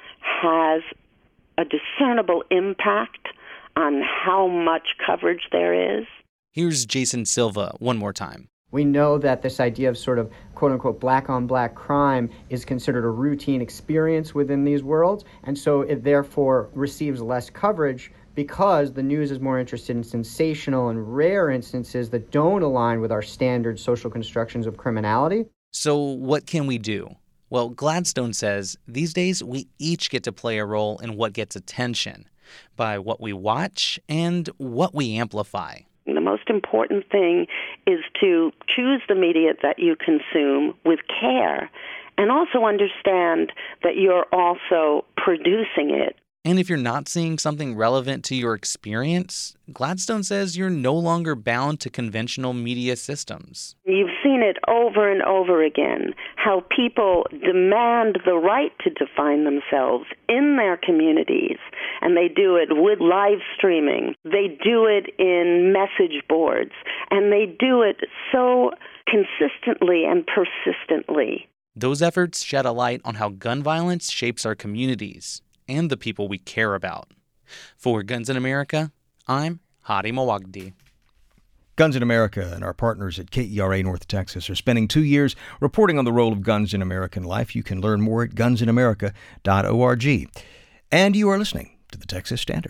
Speaker 9: has a discernible impact on how much coverage there is.
Speaker 6: Here's Jason Silva one more time.
Speaker 8: We know that this idea of sort of quote-unquote black-on-black crime is considered a routine experience within these worlds, and so it therefore receives less coverage because the news is more interested in sensational and rare instances that don't align with our standard social constructions of criminality.
Speaker 6: So what can we do? Well, Gladstone says these days we each get to play a role in what gets attention by what we watch and what we amplify.
Speaker 9: The most important thing is to choose the media that you consume with care and also understand that you're also producing it.
Speaker 6: And if you're not seeing something relevant to your experience, Gladstone says you're no longer bound to conventional media systems.
Speaker 9: You've seen it over and over again, how people demand the right to define themselves in their communities, and they do it with live streaming. They do it in message boards, and they do it so consistently and persistently.
Speaker 6: Those efforts shed a light on how gun violence shapes our communities and the people we care about. For Guns in America, I'm Hadi Mawagdi.
Speaker 1: Guns in America and our partners at K E R A North Texas are spending two years reporting on the role of guns in American life. You can learn more at guns in america dot org. And you are listening to the Texas Standard.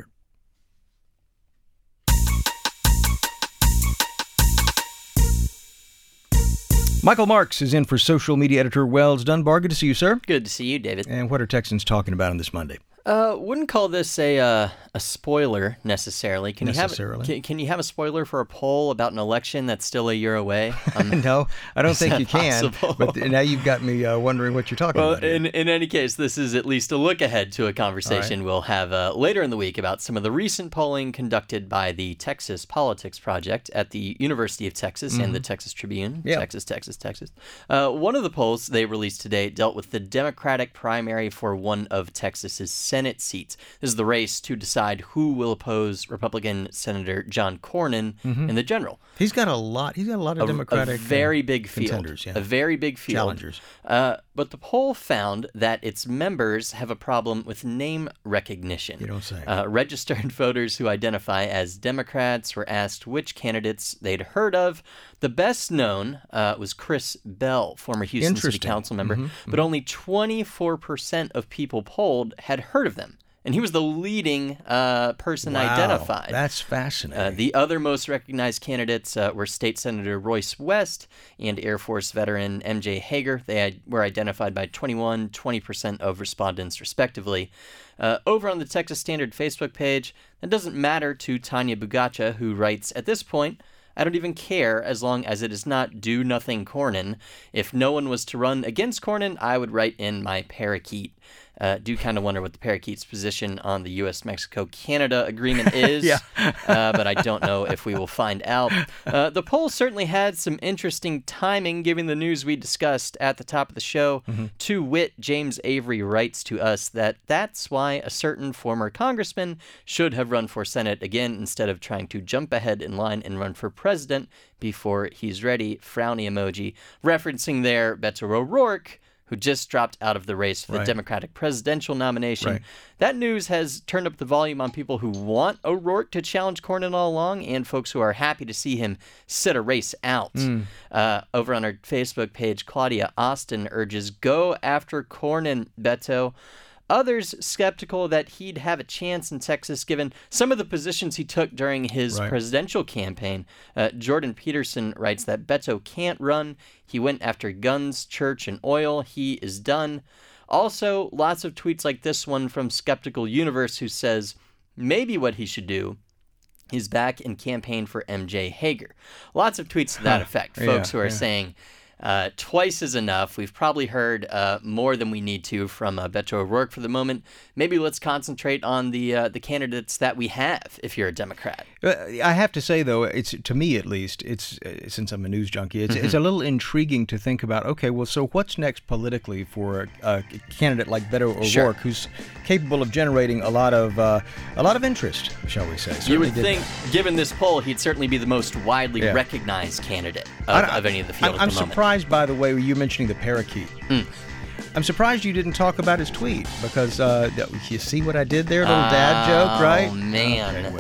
Speaker 1: Michael Marks is in for social media editor Wells Dunbar. Good to see you, sir.
Speaker 10: Good to see you, David.
Speaker 1: And what are Texans talking about on this Monday?
Speaker 10: Uh, wouldn't call this a uh, a spoiler necessarily. Can
Speaker 1: necessarily.
Speaker 10: you have can, can you have a spoiler for a poll about an election that's still a year away? Um,
Speaker 1: no, I don't think you can.
Speaker 10: Possible?
Speaker 1: But now you've got me uh, wondering what you're talking
Speaker 10: well,
Speaker 1: about. Well,
Speaker 10: in in any case, this is at least a look ahead to a conversation right. we'll have uh, later in the week about some of the recent polling conducted by the Texas Politics Project at the University of Texas mm-hmm. and the Texas Tribune.
Speaker 1: Yeah.
Speaker 10: Texas, Texas, Texas. Uh, one of the polls they released today dealt with the Democratic primary for one of Texas's Senate seats. This is the race to decide who will oppose Republican Senator John Cornyn
Speaker 1: mm-hmm.
Speaker 10: in the general.
Speaker 1: He's got a lot. He's got a lot of
Speaker 10: a,
Speaker 1: Democratic
Speaker 10: a very big
Speaker 1: uh,
Speaker 10: field,
Speaker 1: contenders, yeah.
Speaker 10: a very big field.
Speaker 1: Challengers.
Speaker 10: Uh, but the poll found that its members have a problem with name recognition.
Speaker 1: You don't say.
Speaker 10: Uh, registered voters who identify as Democrats were asked which candidates they'd heard of. The best known uh, was Chris Bell, former Houston City Council member,
Speaker 1: mm-hmm.
Speaker 10: but
Speaker 1: mm-hmm.
Speaker 10: only twenty-four percent of people polled had heard of them. And he was the leading uh, person
Speaker 1: wow,
Speaker 10: identified.
Speaker 1: That's fascinating.
Speaker 10: Uh, the other most recognized candidates uh, were State Senator Royce West and Air Force veteran M J Hager. They had, were identified by twenty-one, twenty percent of respondents, respectively. Uh, over on the Texas Standard Facebook page, that doesn't matter to Tanya Bugacha, who writes, at this point, I don't even care as long as it is not do nothing Cornyn. If no one was to run against Cornyn, I would write in my parakeet. Uh, do kind of wonder what the parakeet's position on the U S Mexico Canada agreement is,
Speaker 1: yeah.
Speaker 10: uh, but I don't know if we will find out. Uh, the poll certainly had some interesting timing, given the news we discussed at the top of the show.
Speaker 1: Mm-hmm.
Speaker 10: To wit, James Avery writes to us that that's why a certain former congressman should have run for Senate again instead of trying to jump ahead in line and run for president before he's ready. Frowny emoji. Referencing there Beto O'Rourke, who just dropped out of the race for the
Speaker 1: right.
Speaker 10: Democratic presidential nomination.
Speaker 1: Right.
Speaker 10: That news has turned up the volume on people who want O'Rourke to challenge Cornyn all along and folks who are happy to see him sit a race out.
Speaker 1: Mm.
Speaker 10: Uh, over on our Facebook page, Claudia Austin urges, go after Cornyn, Beto. Others skeptical that he'd have a chance in Texas given some of the positions he took during his
Speaker 1: right.
Speaker 10: presidential campaign. Uh, Jordan Peterson writes that Beto can't run. He went after guns, church, and oil. He is done. Also, lots of tweets like this one from Skeptical Universe, who says maybe what he should do is back and campaign for M J Hager. Lots of tweets to that effect. Folks
Speaker 1: yeah,
Speaker 10: who are
Speaker 1: yeah.
Speaker 10: saying, Uh, twice is enough. We've probably heard uh, more than we need to from uh, Beto O'Rourke for the moment. Maybe let's concentrate on the uh, the candidates that we have if you're a Democrat.
Speaker 1: I have to say, though, it's to me at least, it's uh, since I'm a news junkie, it's, mm-hmm. it's a little intriguing to think about, okay, well, so what's next politically for a, a candidate like Beto O'Rourke,
Speaker 10: sure.
Speaker 1: who's capable of generating a lot of uh, a lot of interest, shall we say? Certainly
Speaker 10: you would
Speaker 1: did
Speaker 10: think,
Speaker 1: that.
Speaker 10: given this poll, he'd certainly be the most widely
Speaker 1: yeah.
Speaker 10: recognized candidate of,
Speaker 1: I,
Speaker 10: of any of the field
Speaker 1: I'm,
Speaker 10: at
Speaker 1: I'm
Speaker 10: the moment.
Speaker 1: surprised, by the way, you mentioning the parakeet.
Speaker 10: Mm.
Speaker 1: I'm surprised you didn't talk about his tweet because uh, you see what I did there, a little dad
Speaker 10: oh,
Speaker 1: joke, right?
Speaker 10: Man.
Speaker 1: Okay, well,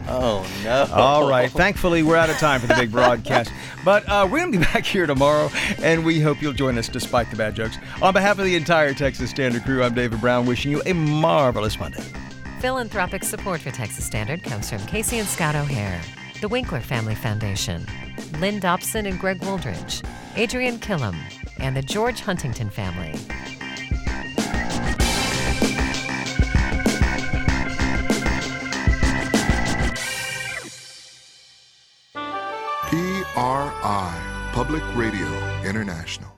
Speaker 10: Oh, no.
Speaker 1: All right. Thankfully, we're out of time for the big broadcast. But uh, we're going to be back here tomorrow, and we hope you'll join us despite the bad jokes. On behalf of the entire Texas Standard crew, I'm David Brown, wishing you a marvelous Monday.
Speaker 2: Philanthropic support for Texas Standard comes from Casey and Scott O'Hare, the Winkler Family Foundation, Lynn Dobson and Greg Wooldridge, Adrian Killam, and the George Huntington family.
Speaker 11: P R I, Public Radio International.